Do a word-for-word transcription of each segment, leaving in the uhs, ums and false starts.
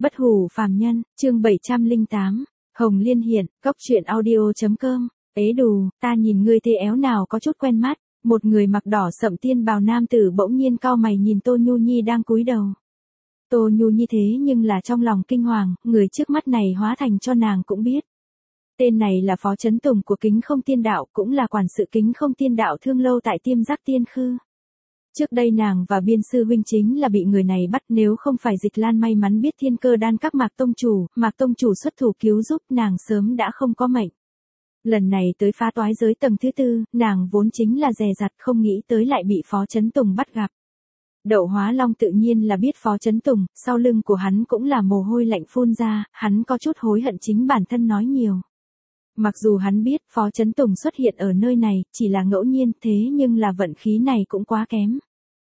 Bất hủ phàm nhân, chương bảy trăm lẻ tám, Hồng Liên hiện, cốc truyện audio.com, ế đù, ta nhìn ngươi thế éo nào có chút quen mắt, một người mặc đỏ sậm tiên bào nam tử bỗng nhiên cau mày nhìn Tô Nhu Nhi đang cúi đầu. Tô Nhu Nhi thế nhưng là trong lòng kinh hoàng, người trước mắt này hóa thành cho nàng cũng biết. Tên này là Phó Chấn Tùng của Kính Không Tiên Đạo, cũng là quản sự Kính Không Tiên Đạo thương lâu tại Tiêm Giác Tiên Khư. Trước đây nàng và biên sư huynh chính là bị người này bắt, nếu không phải Dịch Lan may mắn biết thiên cơ đan các Mạc Tông Chủ, Mạc Tông Chủ xuất thủ cứu giúp, nàng sớm đã không có mệnh. Lần này tới phá toái giới tầng thứ tư, nàng vốn chính là dè dặt không nghĩ tới lại bị Phó Chấn Tùng bắt gặp. Đậu Hóa Long tự nhiên là biết Phó Chấn Tùng, sau lưng của hắn cũng là mồ hôi lạnh phun ra, hắn có chút hối hận chính bản thân nói nhiều. Mặc dù hắn biết Phó Chấn Tùng xuất hiện ở nơi này, chỉ là ngẫu nhiên, thế nhưng là vận khí này cũng quá kém.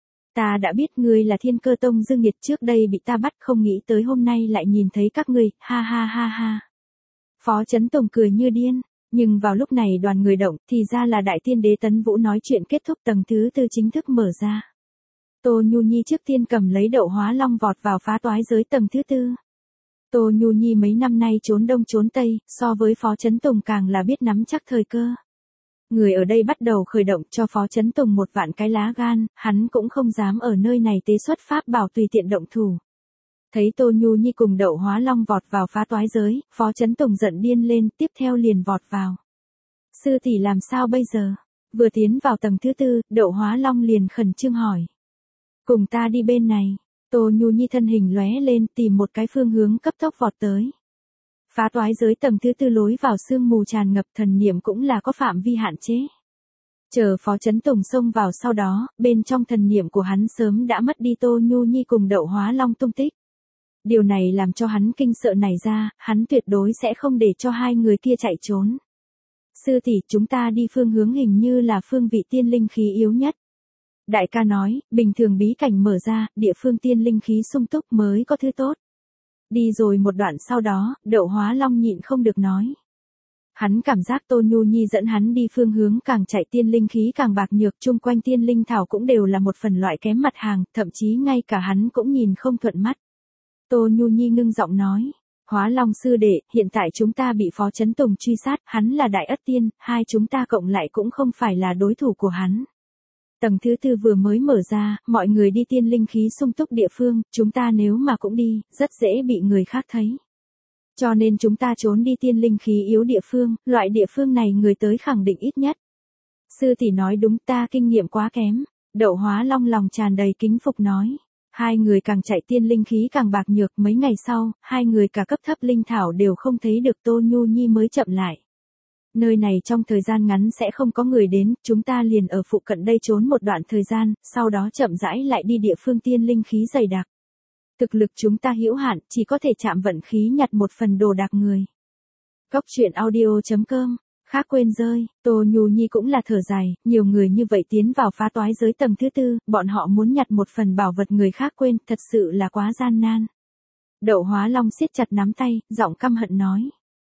Ta đã biết ngươi là Thiên Cơ Tông Dương Nghiệt, trước đây bị ta bắt, không nghĩ tới hôm nay lại nhìn thấy các ngươi, ha ha ha ha. Phó Chấn Tùng cười như điên, nhưng vào lúc này đoàn người động, thì ra là Đại Tiên Đế Tấn Vũ nói chuyện kết thúc, tầng thứ tư chính thức mở ra. Tô Nhu Nhi trước tiên cầm lấy Đậu Hóa Long vọt vào phá toái giới tầng thứ tư. Tô Nhu Nhi mấy năm nay trốn đông trốn tây, so với Phó Chấn Tùng càng là biết nắm chắc thời cơ. Người ở đây bắt đầu khởi động cho Phó Chấn Tùng một vạn cái lá gan, hắn cũng không dám ở nơi này tế xuất pháp bảo tùy tiện động thủ. Thấy Tô Nhu Nhi cùng Đậu Hóa Long vọt vào phá toái giới, Phó Chấn Tùng giận điên lên, tiếp theo liền vọt vào. Sư tỷ làm sao bây giờ? Vừa tiến vào tầng thứ tư, Đậu Hóa Long liền khẩn trương hỏi. Cùng ta đi bên này. Tô Nhu Nhi thân hình lóe lên, tìm một cái phương hướng cấp tốc vọt tới. Phá toái giới tầng thứ tư lối vào sương mù tràn ngập, thần niệm cũng là có phạm vi hạn chế. Chờ Phó Chấn Tùng xông vào sau đó, bên trong thần niệm của hắn sớm đã mất đi Tô Nhu Nhi cùng Đậu Hóa Long tung tích. Điều này làm cho hắn kinh sợ nảy ra, hắn tuyệt đối sẽ không để cho hai người kia chạy trốn. Sư tỷ, chúng ta đi phương hướng hình như là phương vị tiên linh khí yếu nhất. Đại ca nói, bình thường bí cảnh mở ra, địa phương tiên linh khí sung túc mới có thứ tốt. Đi rồi một đoạn sau đó, Đậu Hóa Long nhịn không được nói. Hắn cảm giác Tô Nhu Nhi dẫn hắn đi phương hướng càng chạy tiên linh khí càng bạc nhược, chung quanh tiên linh thảo cũng đều là một phần loại kém mặt hàng, thậm chí ngay cả hắn cũng nhìn không thuận mắt. Tô Nhu Nhi ngưng giọng nói. Hóa Long sư đệ, hiện tại chúng ta bị Phó Chấn Tùng truy sát, hắn là Đại Ất Tiên, hai chúng ta cộng lại cũng không phải là đối thủ của hắn. Tầng thứ tư vừa mới mở ra, mọi người đi tiên linh khí sung túc địa phương, chúng ta nếu mà cũng đi, rất dễ bị người khác thấy. Cho nên chúng ta trốn đi tiên linh khí yếu địa phương, loại địa phương này người tới khẳng định ít nhất. Sư tỷ nói đúng, ta kinh nghiệm quá kém. Đậu Hóa Long lòng tràn đầy kính phục nói. Hai người càng chạy tiên linh khí càng bạc nhược, mấy ngày sau, hai người cả cấp thấp linh thảo đều không thấy được, Tô Nhu Nhi mới chậm lại. Nơi này trong thời gian ngắn sẽ không có người đến, chúng ta liền ở phụ cận đây trốn một đoạn thời gian, sau đó chậm rãi lại đi địa phương tiên linh khí dày đặc. Thực lực chúng ta hữu hạn, chỉ có thể chạm vận khí nhặt một phần đồ đạc người. Cốc truyện audio.com, khác quên rơi, Tô Nhu Nhi cũng là thở dài, nhiều người như vậy tiến vào phá toái giới tầng thứ tư, bọn họ muốn nhặt một phần bảo vật người khác quên, thật sự là quá gian nan. Đậu Hóa Long siết chặt nắm tay, giọng căm hận nói.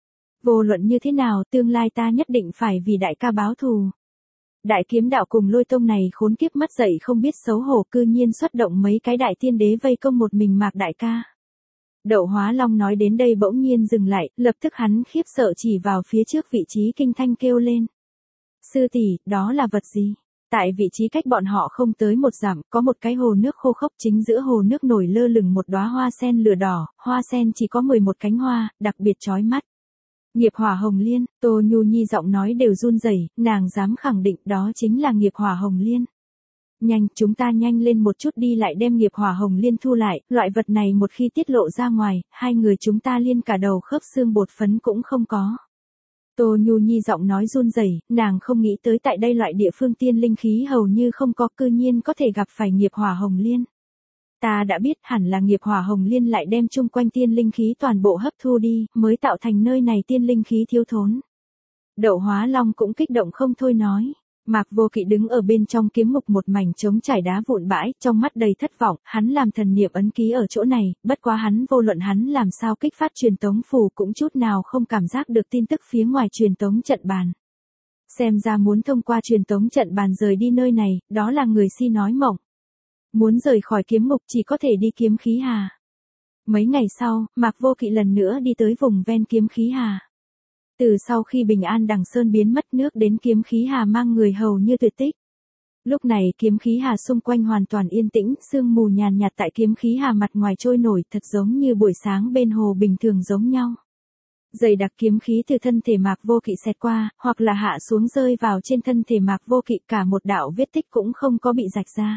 Vô luận như thế nào, tương lai ta nhất định phải vì đại ca báo thù. Đại Kiếm Đạo cùng Lôi Tông này khốn kiếp mất dậy không biết xấu hổ, cư nhiên xuất động mấy cái đại tiên đế vây công một mình Mạc đại ca. Đậu Hóa Long nói đến đây bỗng nhiên dừng lại, lập tức hắn khiếp sợ chỉ vào phía trước vị trí kinh thanh kêu lên. Sư tỷ, đó là vật gì? Tại vị trí cách bọn họ không tới một dặm, có một cái hồ nước khô khốc, chính giữa hồ nước nổi lơ lửng một đóa hoa sen lửa đỏ, hoa sen chỉ có mười một cánh hoa, đặc biệt chói mắt. Nghiệp hỏa hồng liên, Tô Nhu Nhi giọng nói đều run rẩy, nàng dám khẳng định đó chính là nghiệp hỏa hồng liên. Nhanh, chúng ta nhanh lên một chút đi lại đem nghiệp hỏa hồng liên thu lại, loại vật này một khi tiết lộ ra ngoài, hai người chúng ta liên cả đầu khớp xương bột phấn cũng không có. Tô Nhu Nhi giọng nói run rẩy, nàng không nghĩ tới tại đây loại địa phương tiên linh khí hầu như không có, cư nhiên có thể gặp phải nghiệp hỏa hồng liên. Ta đã biết hẳn là nghiệp hỏa hồng liên lại đem chung quanh tiên linh khí toàn bộ hấp thu đi, mới tạo thành nơi này tiên linh khí thiếu thốn. Đậu Hóa Long cũng kích động không thôi nói. Mạc Vô Kỵ đứng ở bên trong kiếm ngục một mảnh trống trải đá vụn bãi, trong mắt đầy thất vọng, hắn làm thần niệm ấn ký ở chỗ này, bất quá hắn vô luận hắn làm sao kích phát truyền tống phù cũng chút nào không cảm giác được tin tức phía ngoài truyền tống trận bàn. Xem ra muốn thông qua truyền tống trận bàn rời đi nơi này, đó là người si nói mộng. Muốn rời khỏi kiếm ngục chỉ có thể đi kiếm khí hà. Mấy ngày sau, Mạc Vô Kỵ lần nữa đi tới vùng ven kiếm khí hà. Từ sau khi Bình An Đằng Sơn biến mất nước đến kiếm khí hà mang người hầu như tuyệt tích. Lúc này kiếm khí hà xung quanh hoàn toàn yên tĩnh, sương mù nhàn nhạt tại kiếm khí hà mặt ngoài trôi nổi thật giống như buổi sáng bên hồ bình thường giống nhau. Dày đặc kiếm khí từ thân thể Mạc Vô Kỵ xẹt qua, hoặc là hạ xuống rơi vào trên thân thể Mạc Vô Kỵ, cả một đạo vết tích cũng không có bị rạch ra.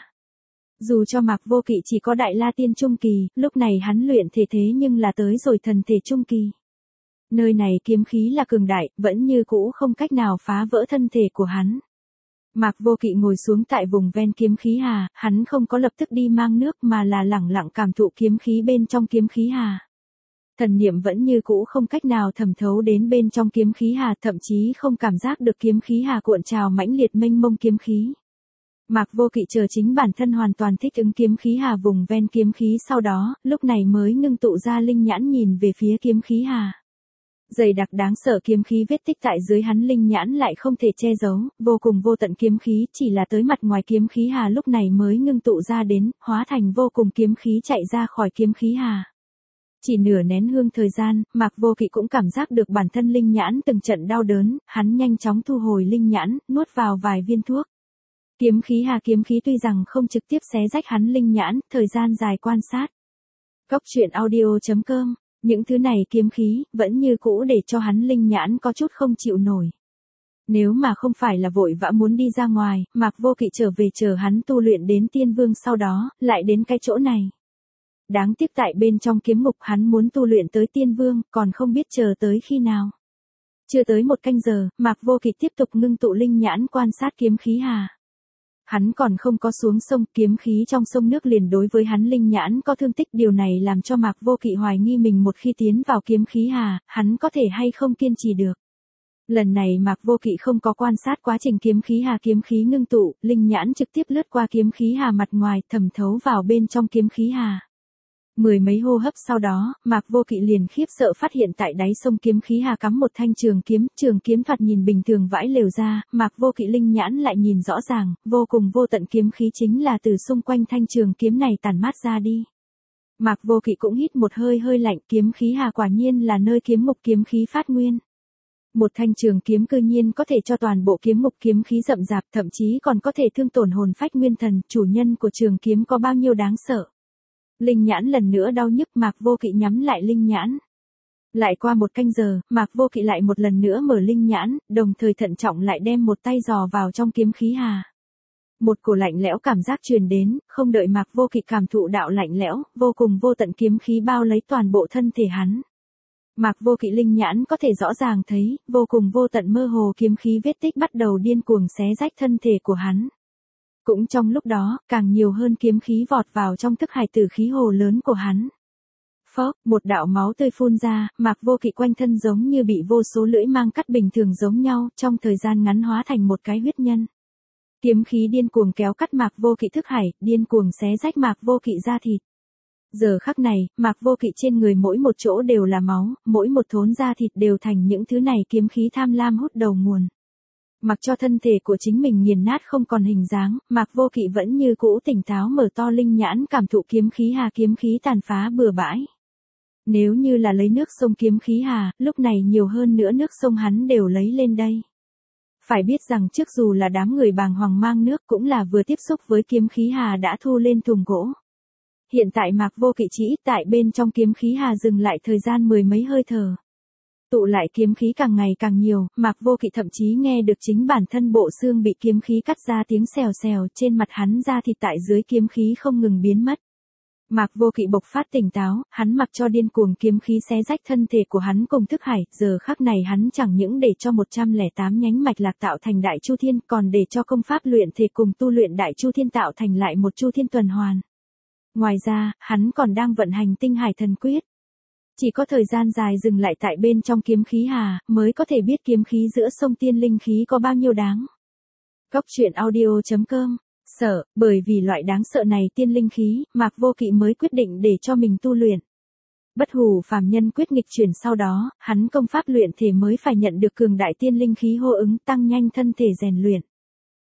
Dù cho Mạc Vô Kỵ chỉ có Đại La Tiên Trung Kỳ, lúc này hắn luyện thể thế nhưng là tới rồi thần thể Trung Kỳ. Nơi này kiếm khí là cường đại, vẫn như cũ không cách nào phá vỡ thân thể của hắn. Mạc Vô Kỵ ngồi xuống tại vùng ven kiếm khí hà, hắn không có lập tức đi mang nước mà là lẳng lặng cảm thụ kiếm khí bên trong kiếm khí hà. Thần niệm vẫn như cũ không cách nào thẩm thấu đến bên trong kiếm khí hà, thậm chí không cảm giác được kiếm khí hà cuộn trào mãnh liệt mênh mông kiếm khí. Mạc Vô Kỵ chờ chính bản thân hoàn toàn thích ứng kiếm khí hà vùng ven kiếm khí, sau đó, lúc này mới ngưng tụ ra linh nhãn nhìn về phía kiếm khí hà. Dày đặc đáng sợ kiếm khí vết tích tại dưới hắn linh nhãn lại không thể che giấu, vô cùng vô tận kiếm khí chỉ là tới mặt ngoài kiếm khí hà lúc này mới ngưng tụ ra đến, hóa thành vô cùng kiếm khí chạy ra khỏi kiếm khí hà. Chỉ nửa nén hương thời gian, Mạc Vô Kỵ cũng cảm giác được bản thân linh nhãn từng trận đau đớn, hắn nhanh chóng thu hồi linh nhãn, nuốt vào vài viên thuốc. Kiếm khí hà kiếm khí tuy rằng không trực tiếp xé rách hắn linh nhãn, thời gian dài quan sát. Cốc truyện audio chấm com, những thứ này kiếm khí, vẫn như cũ để cho hắn linh nhãn có chút không chịu nổi. Nếu mà không phải là vội vã muốn đi ra ngoài, Mạc Vô Kỵ trở về chờ hắn tu luyện đến tiên vương sau đó, lại đến cái chỗ này. Đáng tiếc tại bên trong kiếm ngục hắn muốn tu luyện tới tiên vương, còn không biết chờ tới khi nào. Chưa tới một canh giờ, Mạc Vô Kỵ tiếp tục ngưng tụ linh nhãn quan sát kiếm khí hà. Hắn còn không có xuống sông, kiếm khí trong sông nước liền đối với hắn linh nhãn có thương tích, điều này làm cho Mạc Vô Kỵ hoài nghi mình một khi tiến vào kiếm khí hà, hắn có thể hay không kiên trì được. Lần này Mạc Vô Kỵ không có quan sát quá trình kiếm khí hà kiếm khí ngưng tụ, linh nhãn trực tiếp lướt qua kiếm khí hà mặt ngoài, thẩm thấu vào bên trong kiếm khí hà. Mười mấy hô hấp sau đó, Mạc Vô Kỵ liền khiếp sợ phát hiện tại đáy sông kiếm khí hà cắm một thanh trường kiếm, trường kiếm thoạt nhìn bình thường vãi lều ra, Mạc Vô Kỵ linh nhãn lại nhìn rõ ràng, vô cùng vô tận kiếm khí chính là từ xung quanh thanh trường kiếm này tản mát ra đi. Mạc Vô Kỵ cũng hít một hơi hơi lạnh, kiếm khí hà quả nhiên là nơi kiếm ngục kiếm khí phát nguyên. Một thanh trường kiếm cư nhiên có thể cho toàn bộ kiếm ngục kiếm khí rậm rạp, thậm chí còn có thể thương tổn hồn phách nguyên thần, chủ nhân của trường kiếm có bao nhiêu đáng sợ. Linh nhãn lần nữa đau nhức, Mạc Vô Kỵ nhắm lại linh nhãn. Lại qua một canh giờ, Mạc Vô Kỵ lại một lần nữa mở linh nhãn, đồng thời thận trọng lại đem một tay dò vào trong kiếm khí hà. Một cổ lạnh lẽo cảm giác truyền đến, không đợi Mạc Vô Kỵ cảm thụ đạo lạnh lẽo, vô cùng vô tận kiếm khí bao lấy toàn bộ thân thể hắn. Mạc Vô Kỵ linh nhãn có thể rõ ràng thấy, vô cùng vô tận mơ hồ kiếm khí vết tích bắt đầu điên cuồng xé rách thân thể của hắn. Cũng trong lúc đó, càng nhiều hơn kiếm khí vọt vào trong thức hải tử khí hồ lớn của hắn. Phốc, một đạo máu tươi phun ra, Mạc Vô Kỵ quanh thân giống như bị vô số lưỡi mang cắt bình thường giống nhau, trong thời gian ngắn hóa thành một cái huyết nhân. Kiếm khí điên cuồng kéo cắt Mạc Vô Kỵ thức hải, điên cuồng xé rách Mạc Vô Kỵ da thịt. Giờ khắc này, Mạc Vô Kỵ trên người mỗi một chỗ đều là máu, mỗi một thốn da thịt đều thành những thứ này kiếm khí tham lam hút đầu nguồn. Mặc cho thân thể của chính mình nghiền nát không còn hình dáng, Mạc Vô Kỵ vẫn như cũ tỉnh táo mở to linh nhãn cảm thụ kiếm khí hà kiếm khí tàn phá bừa bãi. Nếu như là lấy nước sông kiếm khí hà, lúc này nhiều hơn nữa nước sông hắn đều lấy lên đây. Phải biết rằng trước dù là đám người bàng hoàng mang nước cũng là vừa tiếp xúc với kiếm khí hà đã thu lên thùng gỗ. Hiện tại Mạc Vô Kỵ chỉ ít tại bên trong kiếm khí hà dừng lại thời gian mười mấy hơi thở. Tụ lại kiếm khí càng ngày càng nhiều, Mạc Vô Kỵ thậm chí nghe được chính bản thân bộ xương bị kiếm khí cắt ra tiếng xèo xèo, trên mặt hắn da thịt tại dưới kiếm khí không ngừng biến mất. Mạc Vô Kỵ bộc phát tỉnh táo, hắn mặc cho điên cuồng kiếm khí xé rách thân thể của hắn cùng thức hải, giờ khắc này hắn chẳng những để cho một trăm lẻ tám nhánh mạch lạc tạo thành Đại Chu Thiên, còn để cho công pháp luyện thể cùng tu luyện Đại Chu Thiên tạo thành lại một Chu Thiên tuần hoàn. Ngoài ra, hắn còn đang vận hành Tinh Hải Thần Quyết. Chỉ có thời gian dài dừng lại tại bên trong kiếm khí hà, mới có thể biết kiếm khí giữa sông tiên linh khí có bao nhiêu đáng. Cốc truyện audio chấm com. Sợ, bởi vì loại đáng sợ này tiên linh khí, Mạc Vô Kỵ mới quyết định để cho mình tu luyện. Bất hủ phàm nhân quyết nghịch chuyển sau đó, hắn công pháp luyện thể mới phải nhận được cường đại tiên linh khí hô ứng tăng nhanh thân thể rèn luyện.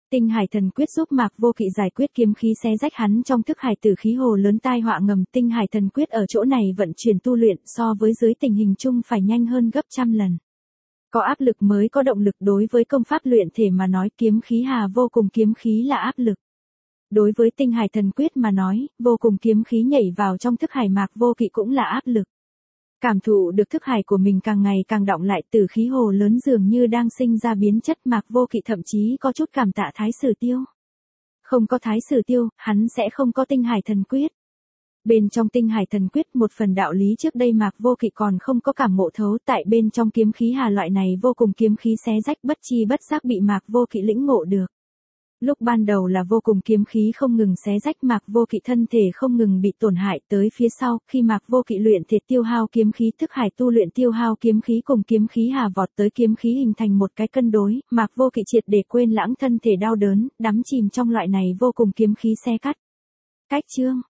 Tinh hải thần quyết giúp Mạc Vô Kỵ giải quyết kiếm khí xé rách hắn trong thức hải tử khí hồ lớn tai họa ngầm. Tinh hải thần quyết ở chỗ này vận chuyển tu luyện so với dưới tình hình chung phải nhanh hơn gấp trăm lần. Có áp lực mới có động lực, đối với công pháp luyện thể mà nói kiếm khí hà vô cùng kiếm khí là áp lực. Đối với tinh hải thần quyết mà nói, vô cùng kiếm khí nhảy vào trong thức hải Mạc Vô Kỵ cũng là áp lực. Cảm thụ được thức hải của mình càng ngày càng đọng lại, tử khí hồ lớn dường như đang sinh ra biến chất. Mạc Vô Kỵ thậm chí có chút cảm tạ Thái Sử Tiêu. Không có Thái Sử Tiêu, hắn sẽ không có tinh hải thần quyết. Bên trong tinh hải thần quyết một phần đạo lý trước đây Mạc Vô Kỵ còn không có cảm ngộ thấu, tại bên trong kiếm khí hà loại này vô cùng kiếm khí xé rách bất chi bất giác bị Mạc Vô Kỵ lĩnh ngộ được. Lúc ban đầu là vô cùng kiếm khí không ngừng xé rách Mạc Vô Kỵ thân thể không ngừng bị tổn hại, tới phía sau, khi Mạc Vô Kỵ luyện thể tiêu hao kiếm khí, thức hải tu luyện tiêu hao kiếm khí cùng kiếm khí hà vọt tới kiếm khí hình thành một cái cân đối, Mạc Vô Kỵ triệt để quên lãng thân thể đau đớn, đắm chìm trong loại này vô cùng kiếm khí xé cắt. Cách chương